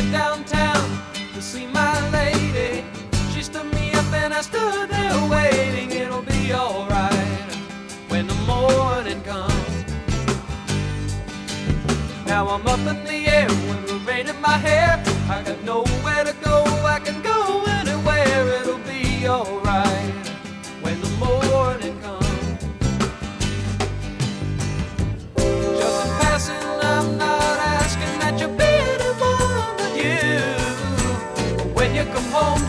downtown to see my lady. She stood me up and I stood there waiting. It'll be alright when the morning comes. Now I'm up in the air with the rain in my hair. I got nowhere to go, I can go anywhere. It'll be alright when the morning comes. Just in passing, I'm not asking that you be anyone but you. When you come home